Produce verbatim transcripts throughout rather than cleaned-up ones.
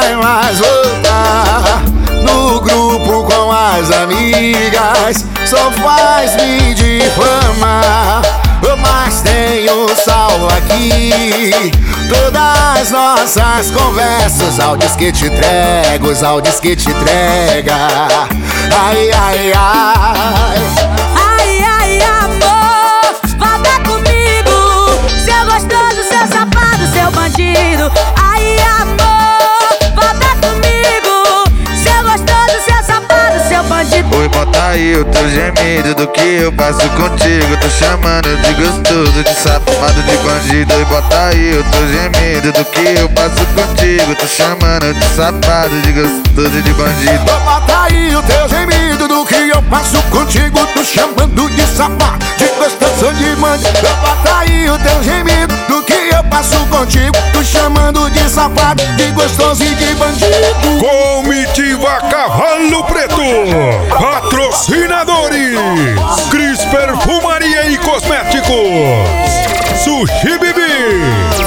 vai mais voltar. No grupo com as amigas só faz me difamar. Mas tenho salvo aqui todas nossas conversas, áudios que te entrego, os áudios que te entrega. Ai, ai, ai. Ai, ai, amor, volta comigo, seu gostoso, seu safado, seu bandido. Ai, amor, volta comigo, seu gostoso, seu safado, seu bandido. Oi, bota aí o teu gemido do que eu passo contigo. Tô chamando de gostoso, de safado, de bandido. Oi, bota aí o teu gemido do que eu passo contigo. Tô chamando de safado, de gostoso, de bandido. Bota aí o teu gemido do que eu passo contigo. Tô chamando de safado, de gostoso, de bandido. Bota aí o teu gemido do que eu passo contigo. Tô chamando de safado, de gostoso e de bandido. Comitiva Cavalo Preto, patrocinadores Cris Perfumaria e Cosméticos, Sushi Bibi.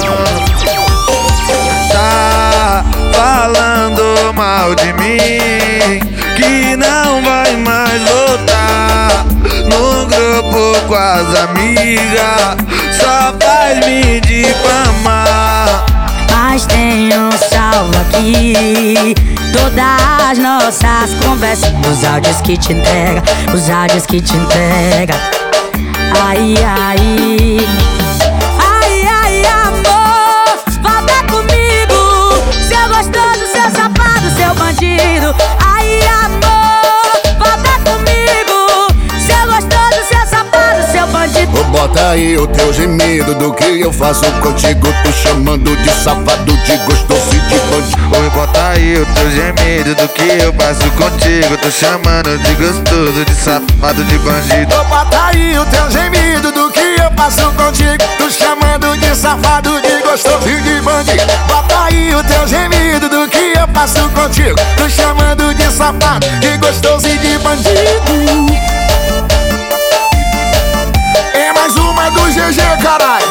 Tá falando mal de mim, que não vai mais voltar. No grupo com as amigas só faz me difamar. Mas tenho salvo aqui todas as nossas conversas, os áudios que te entrega, os áudios que te entrega. Ai, ai. Ai, ai, amor, volta comigo, seu gostoso, seu safado, seu bandido. Ai, amor, volta comigo, seu gostoso, seu safado, seu bandido. Bota aí o teu gemido do que eu faço contigo. Tô chamando de safado, de gostoso e de bandido. Oi, bota aí o teu gemido do que eu passo contigo. Tô chamando de gostoso, de safado, de bandido. Bota aí o teu gemido do que eu passo contigo. Tô chamando de safado, de gostoso e de bandido. Bota aí o teu gemido do que eu passo contigo. Tô chamando de safado, de gostoso e de bandido. É mais uma do G G, caralho.